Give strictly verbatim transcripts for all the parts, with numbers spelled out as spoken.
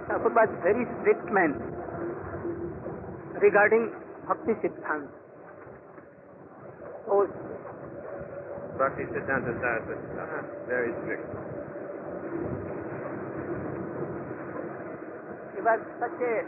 Thakur was very strict man regarding Bhakti Siddhanta. Oh, Bhakti Siddhanta Saraswati, uh-huh. Very strict. He was such a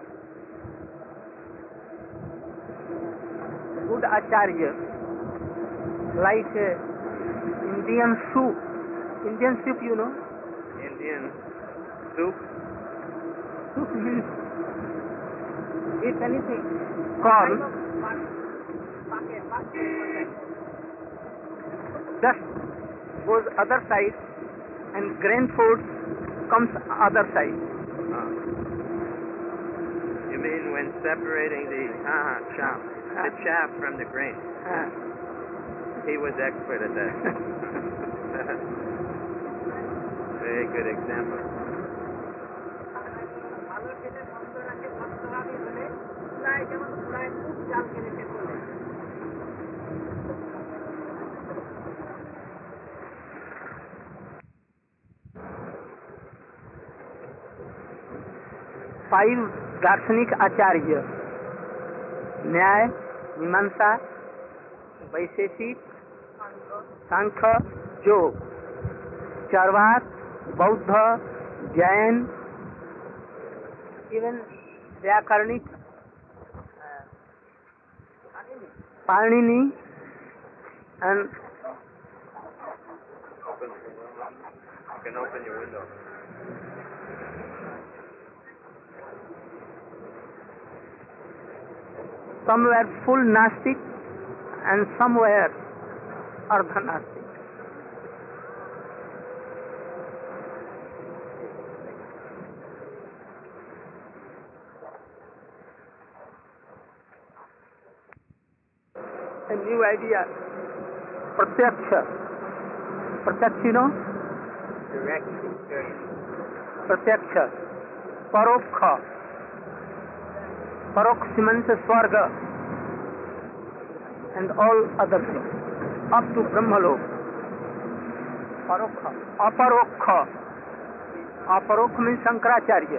good acharya, like a Indian soup. Indian soup, you know? Indian soup? Soup means eat anything. Corn. Just goes other side and grain food comes other side. Oh. You mean when separating the uh, chaff, the chaff from the grain? Uh. He was expert at that. Very good example. Five दार्शनिक आचार्य न्याय, मीमांसा, वैशेषिक, सांख्य, योग, चार्वाक, बौद्ध, Jain, even व्याकरणिक, Panini, and Open, you can open your window. some were full Gnostic and some were Ardha-Gnostic. A new idea, Pratyaksha. Pratyaksha, you know? Direct experience. Pratyaksha. Parokha. Parokha means Swarga and all other things, up to Brahmalok. Parokha. Aparokha. Aparokha means Shankaracharya.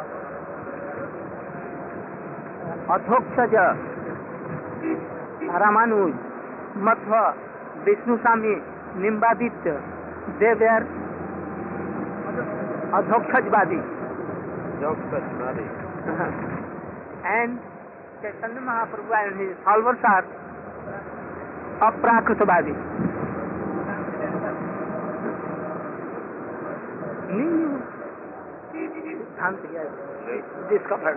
Adhokshaja, Ramanuj, Madhva, Vishnu Swami, Nimbaditya, they were Adhokshajvadi. Adhokshajvadi. And Chaitanya Mahaprabhu and his followers are Aprakritavadi. New Siddhanta is discovered.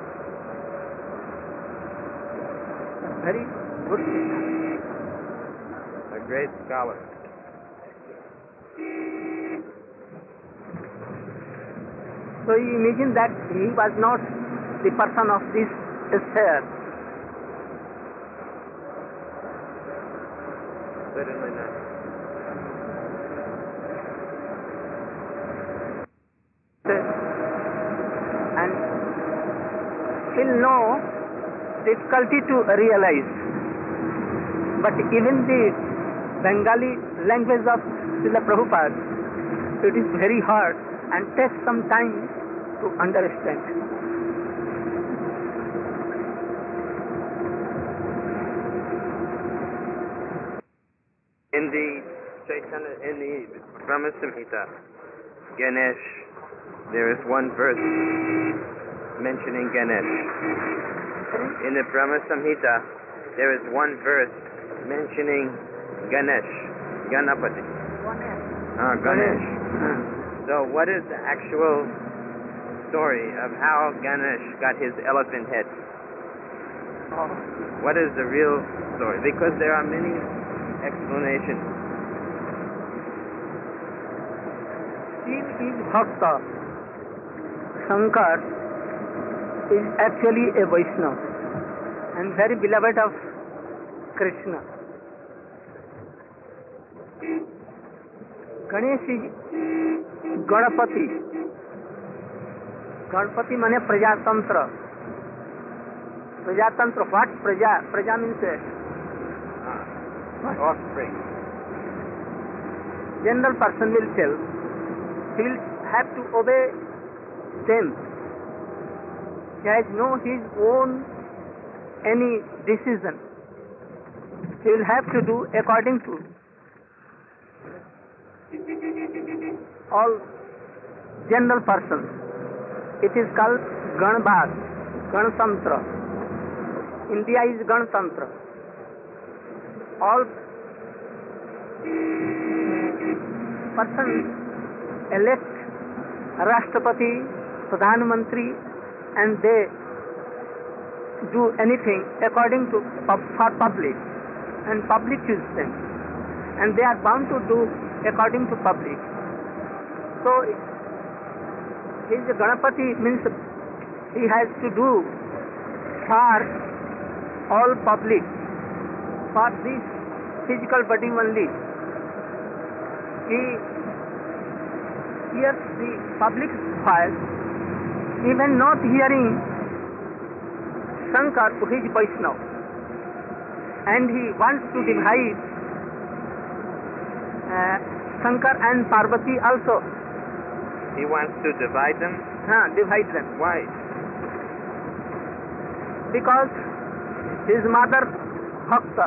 Very good Siddhanta. A great scholar. So you imagine that he was not the person of this sphere. Certainly not. And still no difficulty to realize. But even the Bengali language of Srila Prabhupada, it is very hard and takes some time to understand. In the Chaitanya, in the Brahma Samhita, Ganesh, there is one verse mentioning Ganesh. In the Brahma Samhita, there is one verse mentioning Ganesh, Ganapati. Ah, Ganesh. So what is the actual story of how Ganesh got his elephant head? What is the real story? Because there are many explanations. Shiv is Bhakta. Shankar is actually a Vaishnava and very beloved of Krishna. Ganesh is Ganapati. Ganapati means Prajatantra. Prajatantra, what Praja? Praja means Ah, offspring. General person will tell, he will have to obey them He has no his own any decision. He will have to do according to all general persons. It is called Ganbad, Ganatantra. India is Ganatantra. All persons elect Rashtrapati, Pradhan Mantri, and they do anything according to pub, for public, and public choose them, and they are bound to do according to public. So his Ganapati means he has to do for all public, for this physical body only. He hears the public voice, even not hearing Shankar, who is Vaishnava, and he wants to divide uh, Shankar and Parvati also. He wants to divide them? Huh, divide them. Why? Because his mother, Bhakta,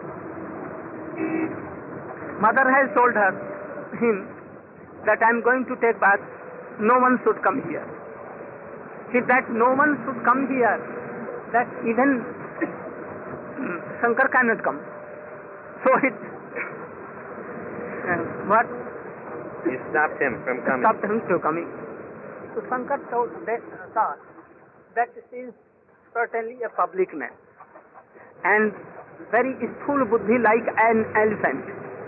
mother has told her, him, that I am going to take bath, no one should come here. If that no one should come here, that even Shankar cannot come. So it, uh, what? You stopped him from coming. Stopped him from coming. So Shankar told that, thought that he is certainly a public man and very स्थूल buddhi like an elephant.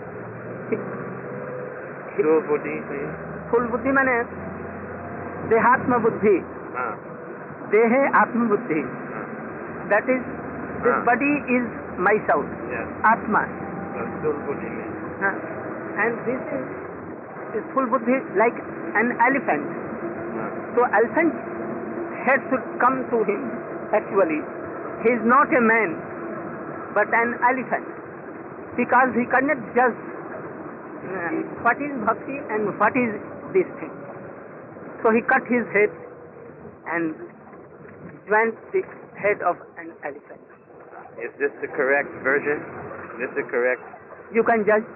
स्थूल बुद्धि स्थूल बुद्धि माने देहात्म बुद्धि, देहे आत्म बुद्धि. That is, this Ah. body is myself, Yes. Atma. So स्थूल बुद्धि में. Uh, and this is, is full buddhi like an elephant. Ah. So elephant has to come to him. Actually, he is not a man, but an elephant, because he cannot judge uh, what is bhakti and what is this thing. So he cut his head and joined the head of an elephant. Is this the correct version? Is this the correct? You can judge.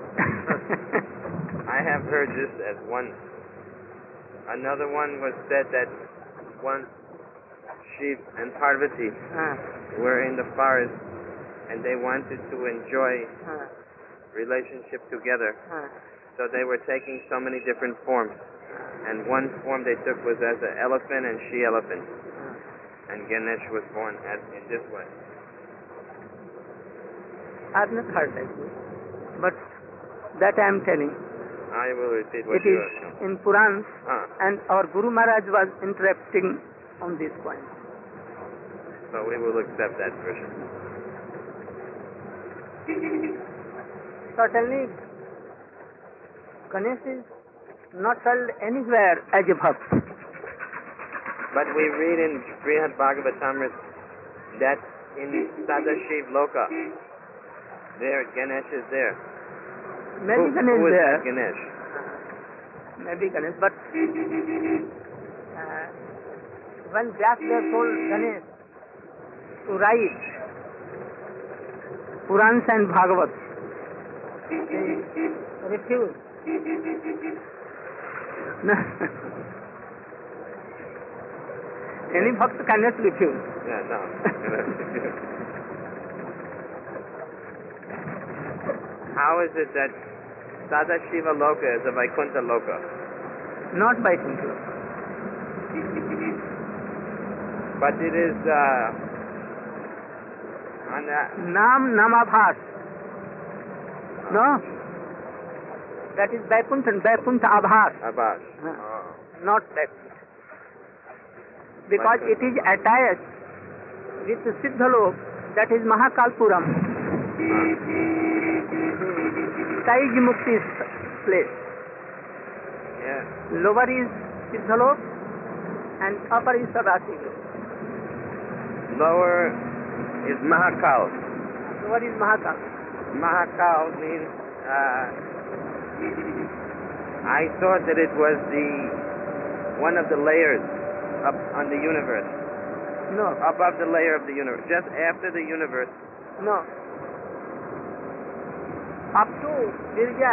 I have heard this as one. Another one was said that one Shiv and Parvati uh, were in the forest and they wanted to enjoy uh, relationship together. uh, So they were taking so many different forms. And one form they took was as an elephant and she elephant. And Ganesh was born as in this way. I have not heard that, but that I am telling. I will repeat what It you is are saying. in Purans, Ah, and our Guru Maharaj was interrupting on this point. so we will accept that version. Certainly, Ganesh is not held anywhere as a bhakt. But we read in Brihad Bhagavatamrita that in Sadashiv Loka, there Ganesh is there. Maybe who, Ganesh who is there. that Ganesh? Maybe Ganesh, but uh, when Vyasdev told Ganesh to write Purans and Bhagavat, he refused. No. Any bhakt cannot refuse. Yeah, no. How is it that Sadashiva Loka is a Vaikuntha Loka? Not by Kuntu. But it is uh, on the, Nam Namabhas. No? That is Vaikuntha, Vaikuntha Abhas. Abbas. Huh. Oh. Not Vaikuntha. Because it is attached with Siddhalok, that is Mahakalpuram. Saij Mukti's place. Yeah. Lower is Siddhalok and upper is Sadashiva. Lower is Mahakal. Lower is Mahakal. Mahakal means, uh, I thought that it was the one of the layers up on the universe. No, Above the layer of the universe. Just after the universe. no. Up to Virya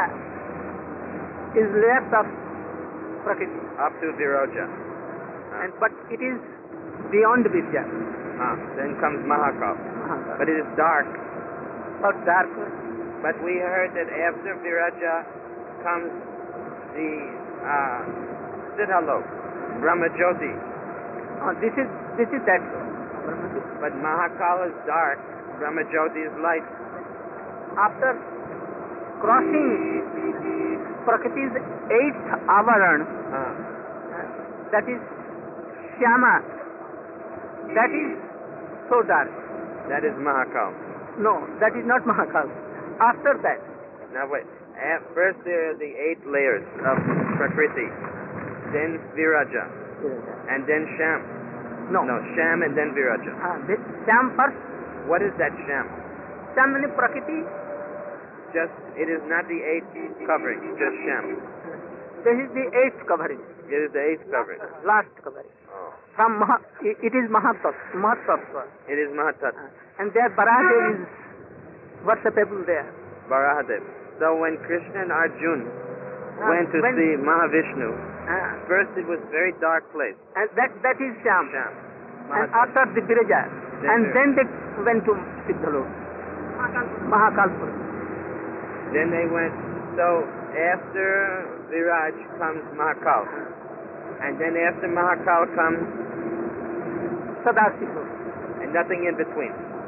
is layers of Prakriti, Up to Viraja. Ah. and but it is beyond Virya. Ah. Then comes Mahakal. Uh-huh. But it is dark. Or dark. But we heard that after Viraja comes the uh, Siddhalok, Brahmajyoti. Uh, this is this is that. But Mahakal is dark, Brahmajyoti is light. After crossing Prakriti's eighth avaran, Ah. uh, that is Shyama, that is so dark. That is Mahakal. No, that is not Mahakal. After that, Now wait. At first there are the eight layers of Prakriti. Then Viraja. And then Sham. no. No, Sham and then Viraja. Uh, this Shyam first. What is that Sham? Shyam means Prakriti. Just, it is not the eighth covering, just Sham. This is the eighth covering, It is the eighth covering. last covering. Oh. From Maha, it it is Mahatat, Mahatattva. It is Mahatat, Uh, and there Baradev is worshipable there. Varahadev. So when Krishna and Arjun Uh, went to when- see Mahavishnu, Uh, first it was very dark place, and that that is Shyam. Sham. And Mahatat. after the Viraja, Then and there- then they went to Siddhalok, Mahakalpur. Then they went, so after Viraj comes Mahakal. And then after Mahakal comes, Sadasiva. and nothing in between.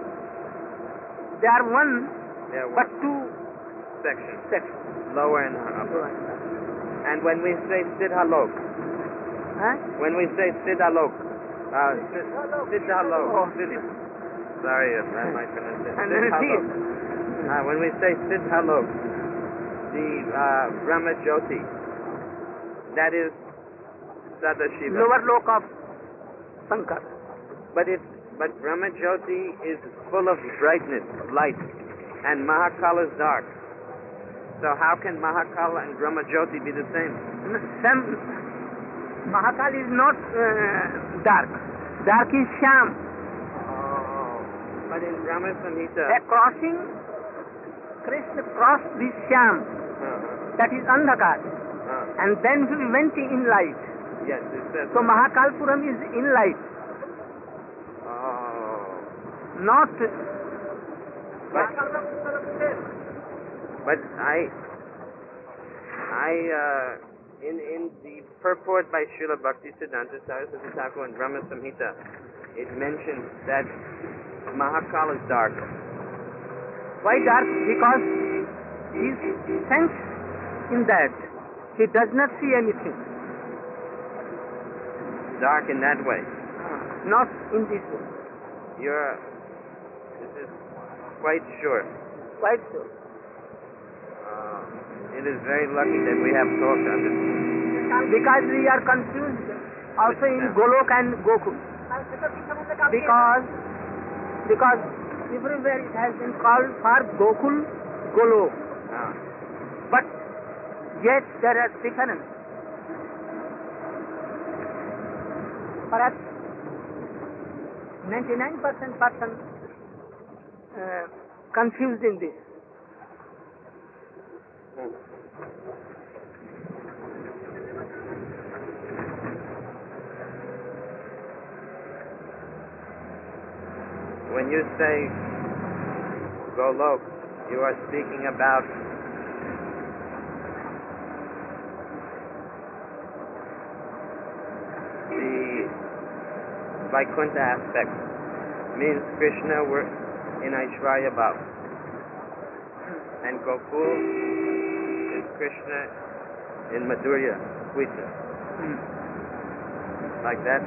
They are one, There but were two sections, sections. lower and upper. And when we say Siddhalok, Huh? when we say Siddhalok, uh, Sid- Siddhalok, Oh. Siddh- sorry if I might pronounce it. And then Siddhalok. see, Uh, when we say Siddhalok, the uh, Brahmajyoti, that is Sadashiva. lower loke of Sankar. But it, but Brahmajyoti is full of brightness, light, and Mahakal is dark. So how can Mahakal and Brahmajyoti be the same? Sam, Mahakal is not uh, dark. Dark is Shyam. Oh. But in Brahma Samhita, A crossing, Krishna crossed this Shyam, uh, that is Andhakar, uh, and then he went in light. yes, it says. So Mahakalpuram is in light, Oh. not. But, but I, I, uh, in in the purport by Srila Bhaktisiddhanta Saraswati Thakur in Brahma Samhita, it mentions that Mahakal is dark. Why dark? Because his sense in that he does not see anything, Dark in that way. not in this way. You're, this is quite sure. Quite so. Uh, it is very lucky that we have talked on this. Because we are confused also in Golok and Gokul. Because because everywhere it has been called for Gokul, Golok. Ah. But yet there are difference. Perhaps ninety-nine percent person uh, confused in this. Hmm. When you say Golok, you are speaking about the Vaikuntha aspect. Means Krishna were in Aishwarya Bhav. And Gokul is Krishna in Madhurya, sweetness. Like that?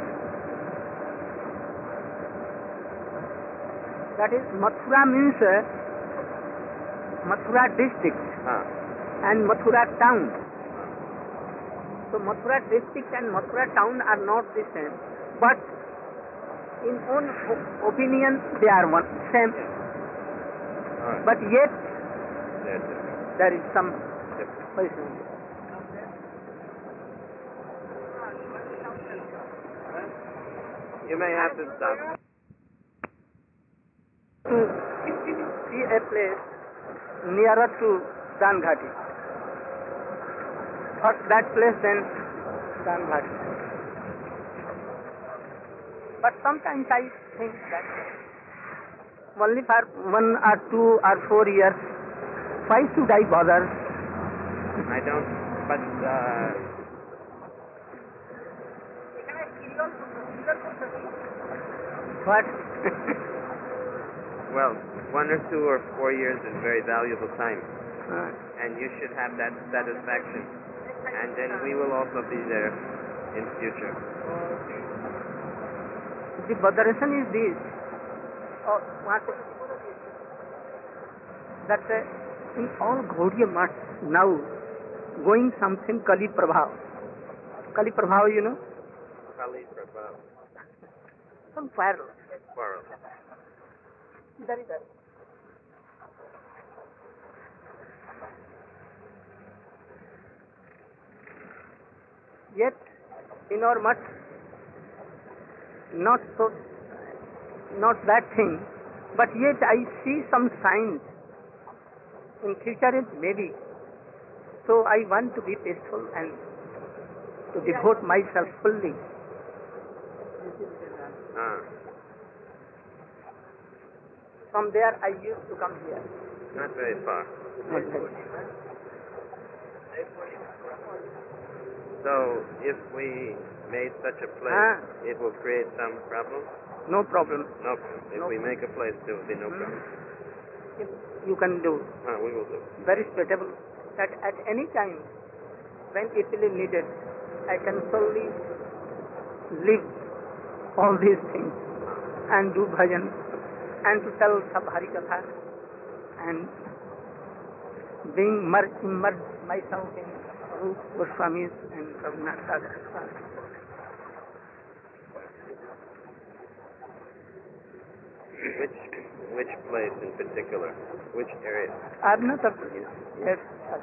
That is, Mathura means uh, Mathura district Huh. and Mathura town. So Mathura district and Mathura town are not the same, but in own o- opinion they are one same. Alright. But yet There's different. there is some Different. person. You may have to stop. To see a place nearer to Danghati. First that place, then Danghati. But sometimes I think that only for one or two or four years, why should I bother? I don't, but uh, What? well, one or two or four years is very valuable time, Uh, and you should have that satisfaction. And then we will also be there in future. the botheration is this. Oh, what? That uh, in all Gaudiya mats now going something Kali Prabhav. Kali Prabhav, you know, Kali Prabhav. some quarrel. Quarrel. Idhar, idhar. Yet, in our mutt, not so, not that thing, but yet I see some signs. In future it may be. So I want to be peaceful and to devote myself fully. Ah, From there I used to come here. not very far. Not very- So, if we made such a place, Ah. it will create some problem? No problem. No. If No. we make a place, there will be no Hmm. problem. If you can do. Ah, we will do. Very suitable that at any time when it will be needed, I can solely leave all these things and do bhajan and to tell sab Hari Katha and being mer- immersed myself in Rup Goswamis and Raghunath Sagar. Which which place in particular? Which area? Another place, yes.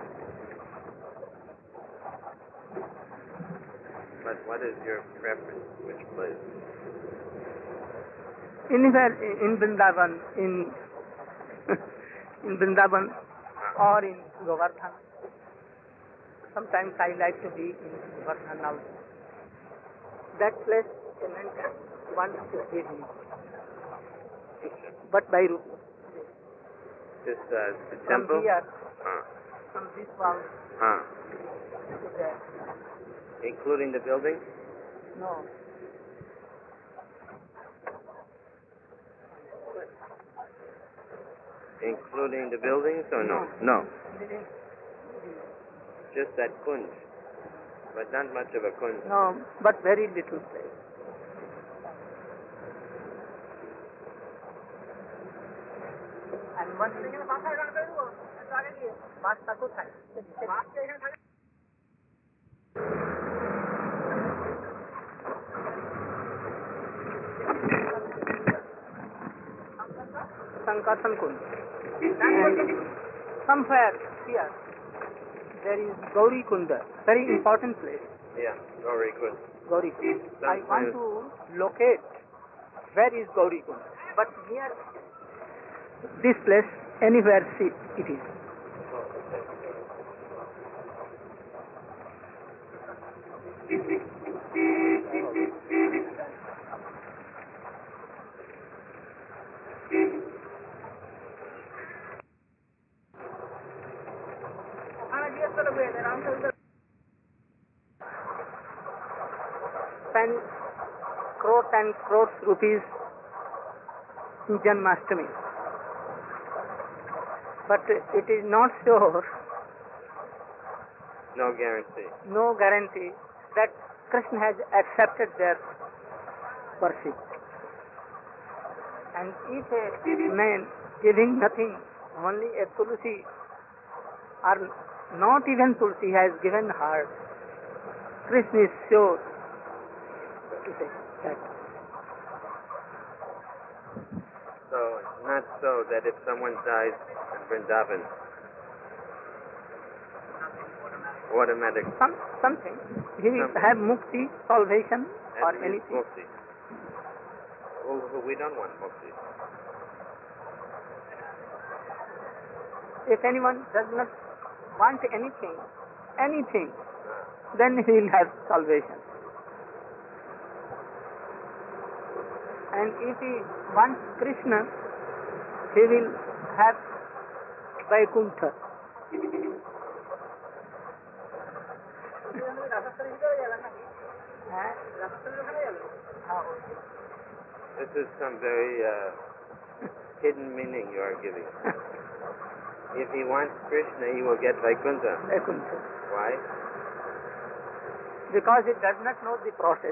But what is your preference? Which place? Anywhere in Vrindavan, in in Vrindavan or in Govardhan. Sometimes I like to be in Govardhan also. That place cement wants to give me. But by route. This uh, the From temple? here, Ah. from this wall Ah. to there. Including the building? No. Including the buildings or no? No. Within- Just that kunj. But not much of a kunj. No, but very little place. And one thing is, Basta কোথায়? Sankarsan Kund. And somewhere here there is Gauri Kunda, very important place. Yeah, very good. Gauri Kund. I want to locate where is Gauri Kund, but near this place, anywhere see it is. Spend crores and crores rupees in Janmashtami. But it is not sure, No guarantee. no guarantee that Krishna has accepted their worship. And if a man giving nothing, only a tulsi, or not even tulsi, has given heart, Krishna is sure to take that. So, not so that if someone dies in Vrindavan, automatic Some, something. He will Something. have mukti, salvation, or at least anything. mukti. who, who we don't want mukti. If anyone does not want anything, anything, then he will have salvation. And if he wants Krishna, he will have Vaikuntha. This is some very uh, hidden meaning you are giving. If he wants Krishna, he will get Vaikuntha. Vaikuntha. Why? Because he does not know the process.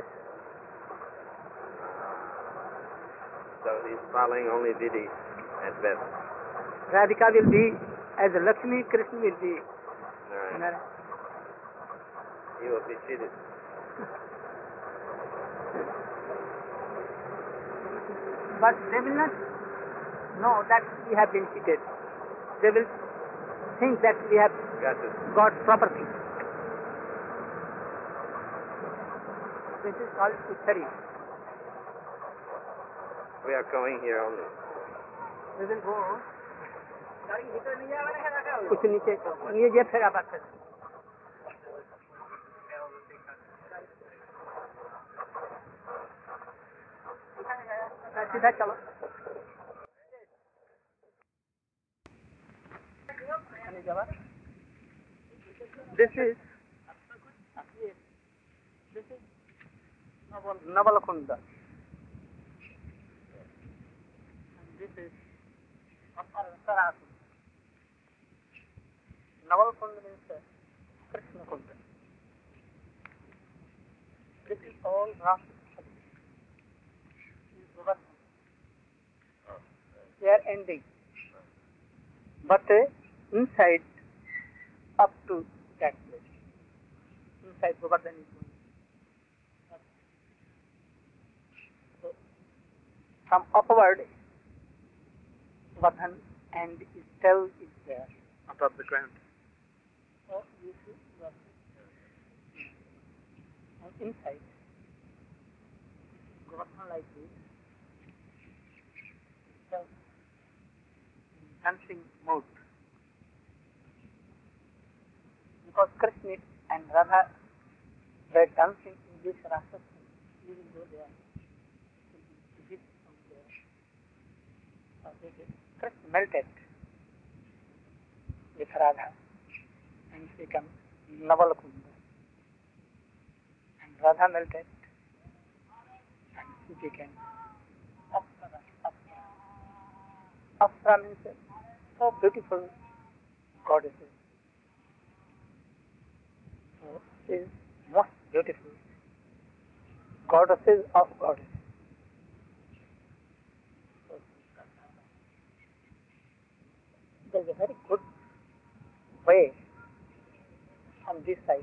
So he's following only Vidhi at best. Radhika will be as Lakshmi, Krishna will be. Right. Nara- He will be cheated. But they will not know that we have been cheated. They will think that we have Got this. got property. This is called Uttari. We are going here only. We will go. कुछ नीचे ये जे फिर आप कर सीधा चलो This is this is Navalkunda. This is Saraswati. Navalkunda means Krishna Kunda. This is all rough. They are ending. But uh, inside, up to that place. Inside Govardhan is going. So, from upward, Govardhan and still is there. Above the ground. So, you see, Govardhan. And inside, Govardhan like this, still dancing mode. Because Krishna and Radha were dancing in this rasa, you will go there. You will from there. So they did. Krishna melted with Radha and became Navalkunda. And Radha melted and she became Apsara. Apsara. Apsara means so beautiful goddesses. So she is most beautiful goddesses of goddesses. There is a very good way on this side.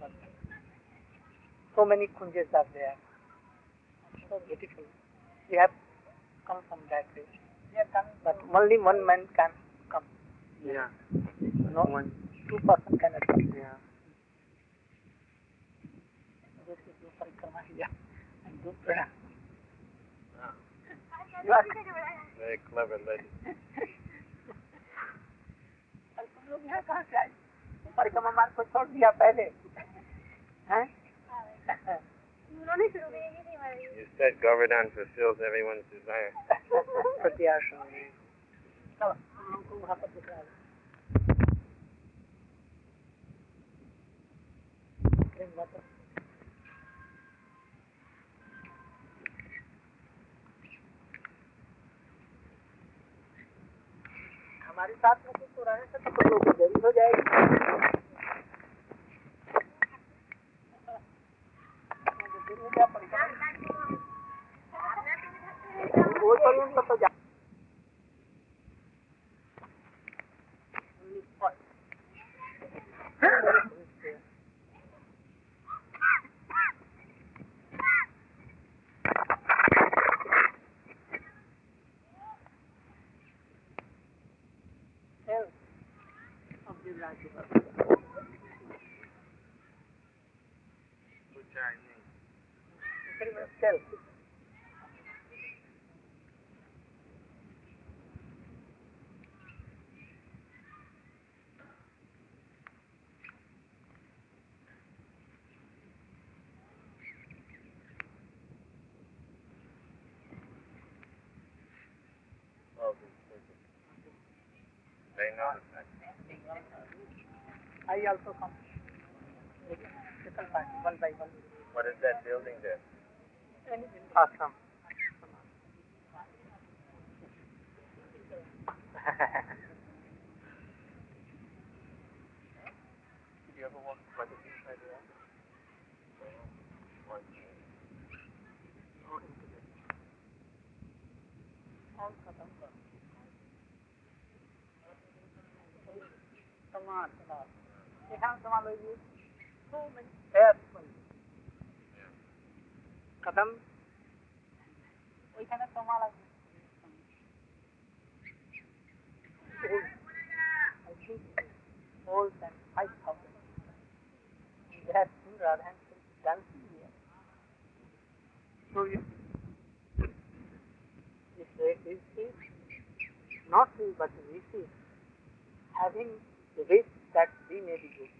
So many kunjas are there. So beautiful. We have come from that way. But only one man can come. Yeah. No, One. two person cannot come. Yeah. This is your parikrama here and do pranam. Ah, You are very clever lady. और तुम लोग यहाँ कहाँ से आए? परिक्रमा मार्ग को छोड़ दिया पहले, हैं? You said Govardhan fulfills everyone's desire. प्रत्याशा में। चलो, हम लोग को वहाँ पर दिखा दो। Drink water. हमारे साथ में कुछ तो रहने से तो तुम लोग को देरी हो जाएगी। देरी हो जाए परिक्रमा। वो तो उनको तो जा। noticed that. I also come. Little part, one by one. What is that building there? Awesome. Did you ever walk by the inside of that? All khatam kar. Saman, saman. Ekhane saman logi. So many pairs. Khatam. ওইখানে তোমার আছে old, I think old than five thousand. They have seen Radha dancing here. So you, if they is not we but we see having the wish that we may be good.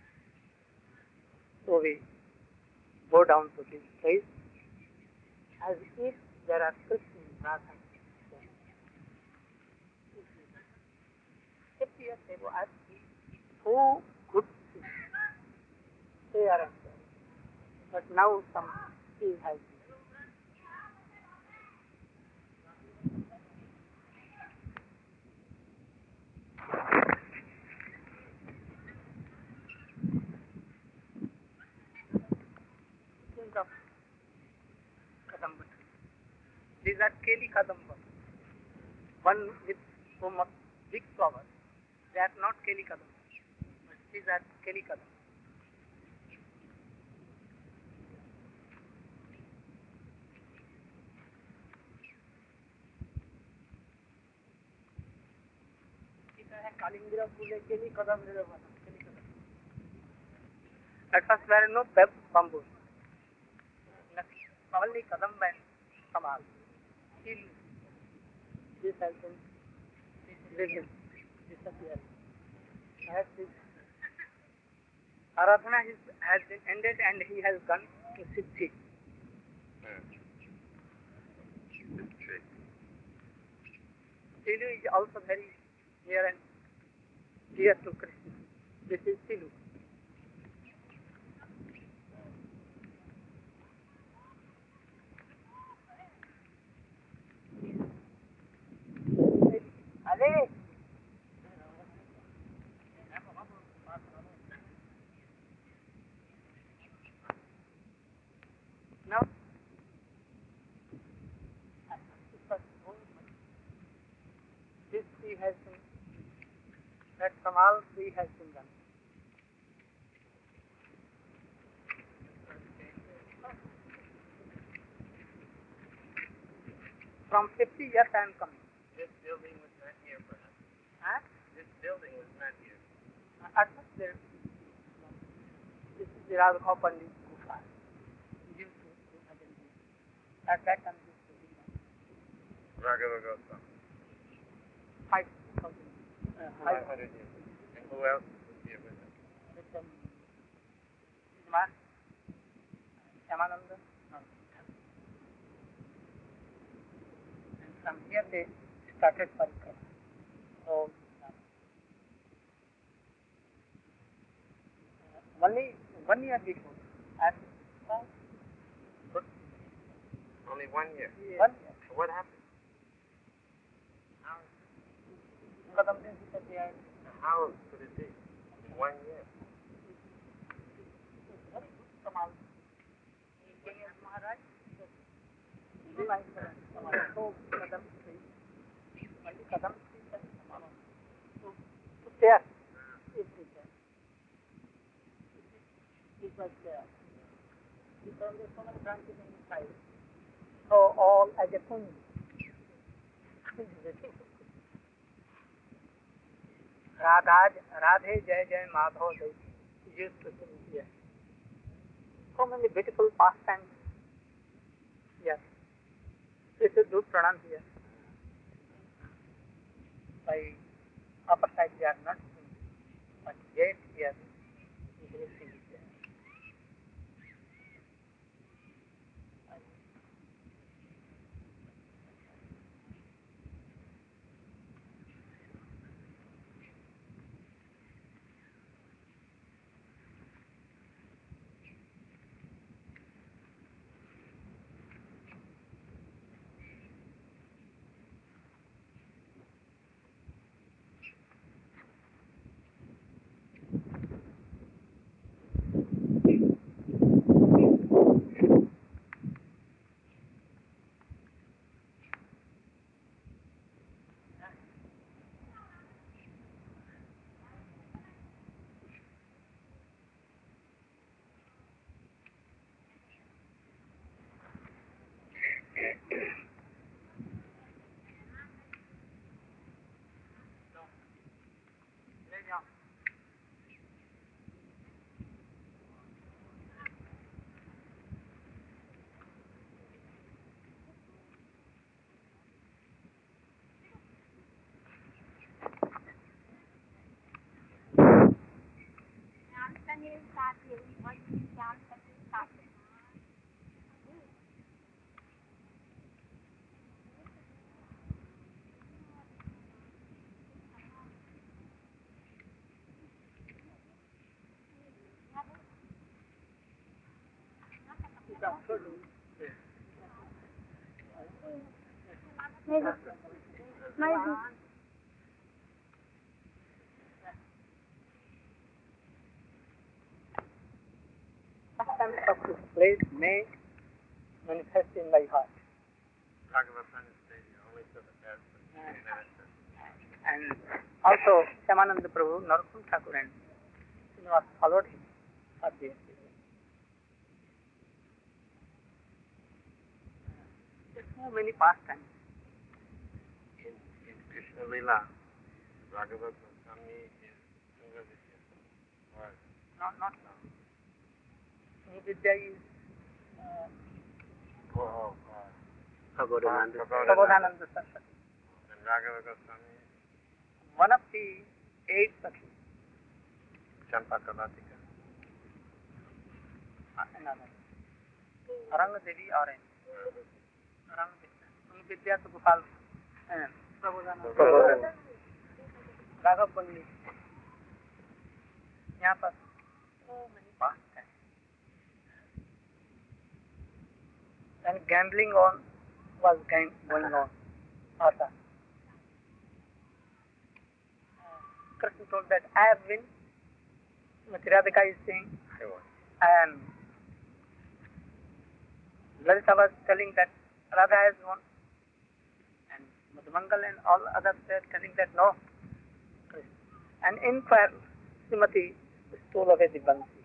So we go down to this place as if there are Krishna Radha. Fifty years ago, I see so good things. They are there. But now some he has. Think of Kadamba. These are Keli Kadamba. One with so much big flowers. They are not Keli Kadamba. But these are Keli Kadamba. Kalingra Pule Keli Kadam Niravana. At first there are no bamboo. Only Kadam and Kamal. Still this has been revealed, disappeared. As this Aradhana is, has been ended and he has gone to Siddhi. Silu is also very near and dear to Krishna. This is Silu. Ale. Now, this tree has been, that Kamal tree has been done. From fifty years I am coming. This building was not here, perhaps. Huh? This building was not here. At first there, this is the Radha Pandit Gufa. Used to At that time this building was Raghava Goswami. five thousand. Uh, Five hundred years. And who else was here with him? With um, Isman, Shamananda. No. And from here they started Parikrama. So, uh, only one year before, at oh, Only one year. one year, So what happened? How, Kadam didn't disappear. how could it be? In one year. Very good Kamal. King of Maharaj. He likes Kamal. So, Kadam tree. Only Kadam tree has Kamal. So, so there, it is there. It was there. Because there are so many branches inside. So, all as a thing. Radha, Radhe Jai Jai Madhav they used to sing here. So many beautiful pastimes. Yes. We should do pranam here. By upper side we are not singing, but yet here we will sing it there. Sometimes of this place may manifest in my heart. And also Shyamananda Prabhu, Narottama Thakur and Srinivas followed him for this. There's so many pastimes. In, in Krishna Lila, Raghava Goswami is Sunga Vidya. Or Not, not so. Vidya is uh, oh, oh, oh. Prabodhananda Prabodhananda. Saraswati. And Raghava Goswami is One of the eight Sakhis. Champakalatika. Another. Aranga Devi Orange. Aranga Vidya. Vidya to Gopal. And Prabodhananda. Raghav Bandi. यहाँ पर so many pastimes. And gambling on was going on. Also. Krishna told that I have been, Radhika is saying, I won. and Lalita was telling that Radha has won, and Madhumangal and all others were telling that no. And in fact, Srimati stole away the Bansi.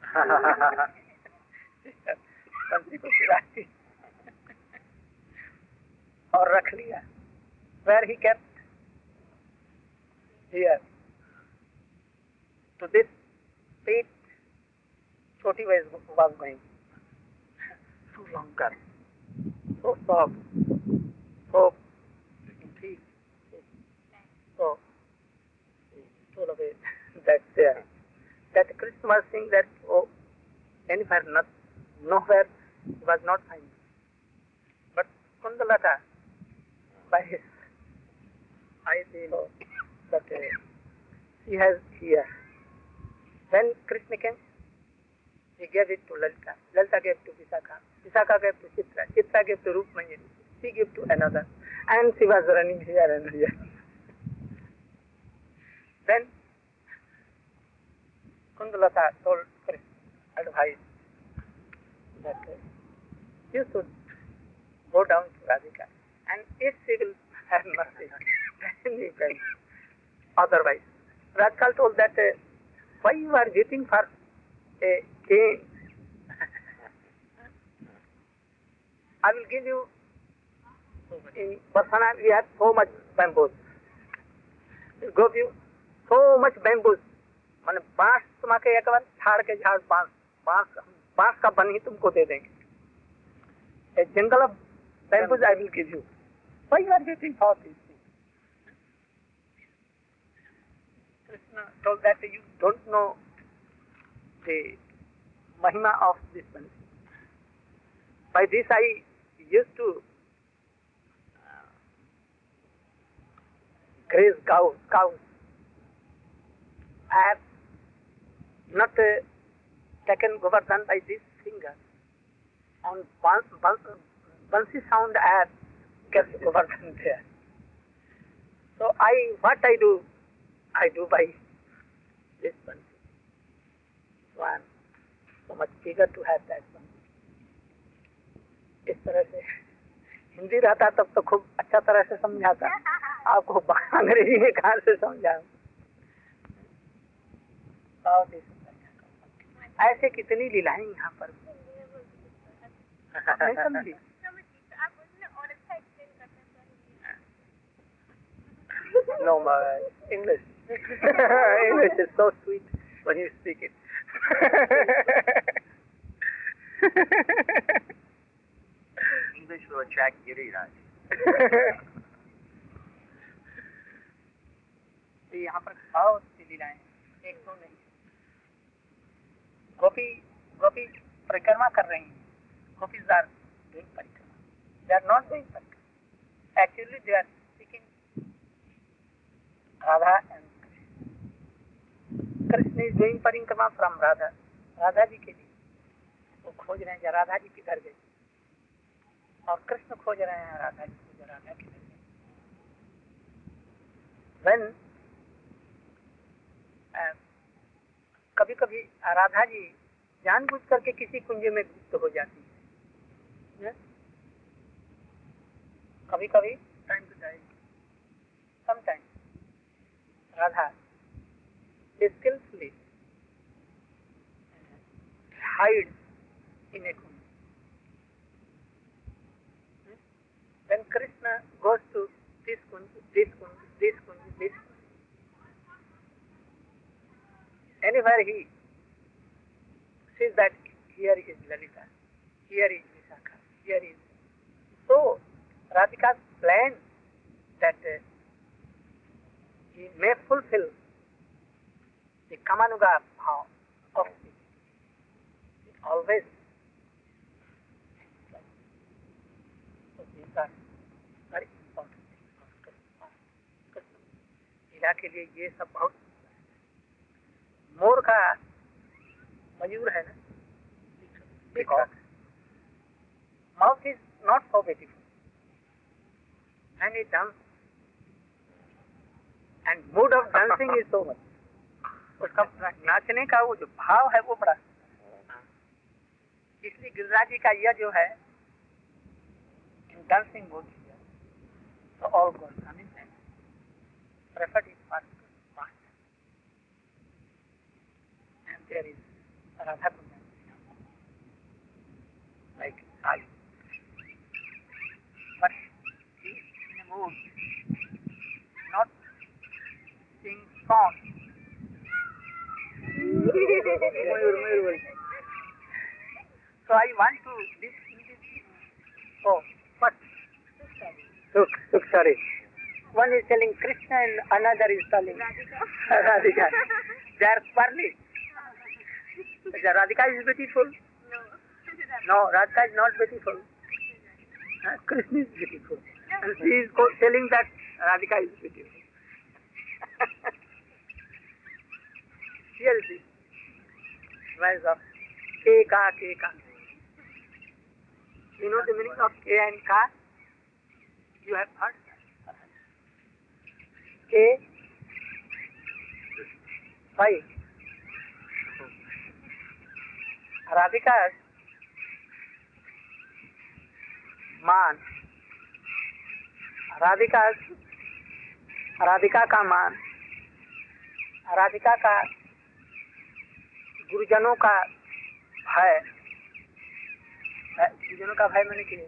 Bansi ko churati. Or rakh liya. Where he kept? Here. To this pit, Choti was, was going. So long cut. So soft. So deep. So he stole away that there. That Krishna was saying that, oh, anywhere, not, nowhere he was not finding. But Kundalata, by his eyes, you know, that uh, he has here. When Krishna came, he gave it to Lalita. Lalita gave to Visakha. Visakha gave to Chitra. Chitra gave to Rukmani. She gave to another. And she was running here and here. Then Kundalata told Krishna, advice that uh, you should go down to Radhika. And if she will have mercy, then you can. Otherwise, Radhika told that uh, why you are waiting for a king? I will give you, in Varsana we have so much bamboos. I will give you so much bamboos. मैंने बांस तुम्हारे एक बार झाड़ के झाड़ बांस बांस बांस का बन ही तुमको दे देंगे. A jungle of bamboos I will give you. Why you are waiting for this thing? Krishna told that you don't know the mahima of this bansi. By this I used to uh, graze cows. cows. I have not uh, taken Govardhan by this finger. On bansi sound I have kept Govardhan there. So I, what I do, I do by this bansi. So I am so much eager to have that bansi. इस तरह से हिंदी रहता तब तो खूब अच्छा तरह से समझाता. आपको अंग्रेजी में कहाँ से समझाऊं? ऐसे कितनी लीलाएं यहाँ पर नहीं समझी. No, my English. English is so sweet when you speak it. English will attract Giriraj. यहाँ पर बहुत सी लीलाएं, एक दो नहीं. गोपी परिक्रमा कर रही हैं, gopis are doing parikrama, they are not doing parikrama, actually they are seeking Radha and Krishna is doing parikrama from Radha, Radha ji के लिए वो खोज रहे हैं राधा जी किधर गई, और कृष्ण खोज रहे हैं राधा जी को, राधा किधर गई। When कभी कभी राधा जी जानबूझ करके किसी कुंज में गुप्त हो जाती है, कभी कभी time to time, sometime Radha skillfully hides in a kunj. When Krishna goes to this kunj, this kunj, this kunj, this kunj, anywhere he sees that here is Lalita, here is Vishakha, here is. So Radhika's plan that uh, he may fulfill the Kamanuga bhav of the always. So these are very important things. लीला के लिए ये सब बहुत, मोर का मयूर है ना, mouth is not so beautiful and it dance and mood of dancing is so much, उसका नाचने का वो जो भाव है वो बड़ा, इसलिए गिरिराज जी का यह जो है इन डांसिंग मूड, तो all goes I mean preferred is part and there is Radha Kunj like I, but he in a mood not sing song. So I want to this in this. Oh, what? Look, look, sorry. One is telling Krishna and another is telling Radhika. Radhika. They are quarreling. Radhika is beautiful. No. No, Radhika is not beautiful. Uh, Krishna is beautiful, and she is telling that Radhika is beautiful. Here is this. Rise of K ka K ka. You know the meaning of K and Ka? You have heard? K, why? Radhika's मान, राधिका's राधिका का मान, राधिका का गुरुजनों का भय, गुरुजनों का भय मैंने किया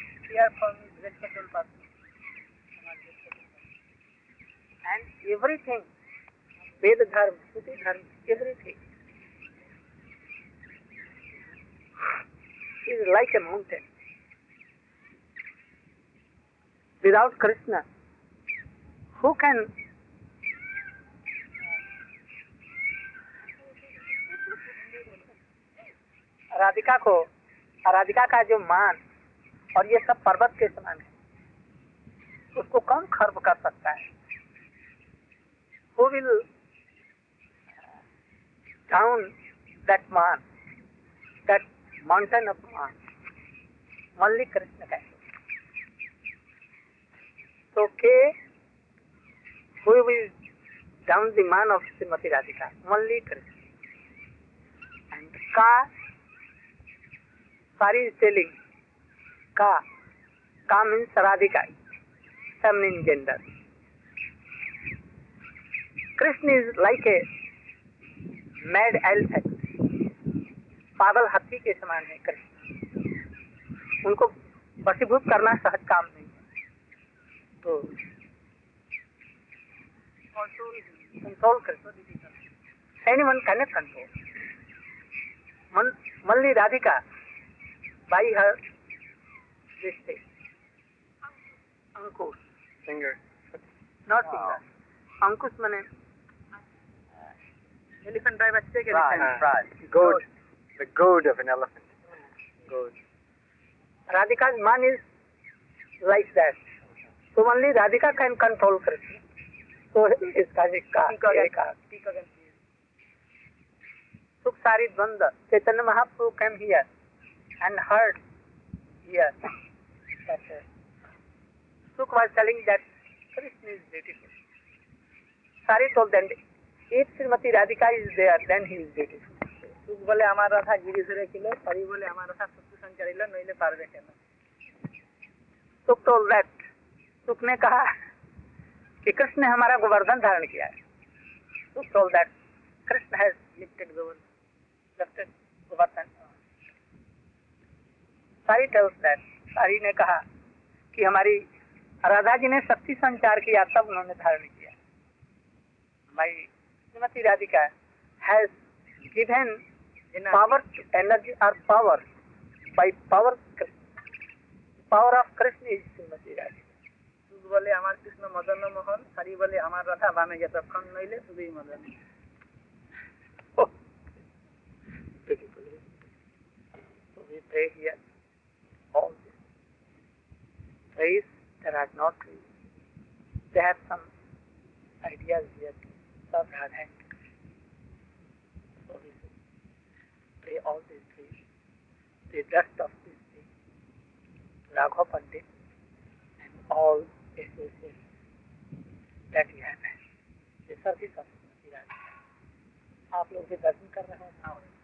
and everything, Veda dharma, Shruti dharma, everything is like a mountain. Without Krishna who can Radhika को, राधिका का जो मान और ये सब पर्वत के समान है, उसको कौन खर्व कर सकता है? Who will down that man, that mountain of man? Only Krishna can. So K, who will down the man of Srimati Radhika? Only Krishna. And Ka, Sari is telling Ka, Ka means Radhika, feminine gender. Krishna is like a mad elephant, पागल हाथी के समान है कृष्ण, उनको वशीभूत करना सहज काम नहीं है, तो कंट्रोल कर, anyone cannot control. Only Radhika, by her this thing, Ankush, Finger. not finger, Ankush माने एलिफेंट ड्राइव अच्छे के Pride. Pride. Goat. the goad of an elephant. Goad. Radhika's mind is like that. So only Radhika can control Krishna. So iska jikka eka. Sukh Sari Dvanda. Chaitanya Mahaprabhu came here and heard here that uh, Sukh was telling that Krishna is beautiful. Sari told them, if Srimati Radhika is there, then he is beautiful. সুখ বলে আমার রাধা গিরি ধরে ছিল, হরি বলে আমার রাধা শক্তি সঞ্চারিল, নইলে পারবে কেন? Sukh told that. Sukh ने कहा कि कृष्ण ने हमारा गोवर्धन धारण किया है. Sukh told that Krishna has lifted Govardhan. Lifted Govardhan. Sari tells that. Sari ने कहा कि हमारी राधा जी ने शक्ति संचार किया तब उन्होंने धारण किया. My Srimati Radhika has given power to energy or power by power. Power of Krishna is Srimati Radhika. সুখ বলে আমার কৃষ্ণ মদন মোহন, হরি বলে আমার রাধা বামে যতক্ষণ নইলে শুধুই Madan. Oh, beautiful. So we pray here. All this. Trees, there are no trees. They have some ideas here to serve Radha and Krishna. So we pray all these trees. The dust of this tree, Raghav Pandit, and all associates that we have had. The service of Srimati Radhika. आप लोग भी दर्शन कर रहे हैं.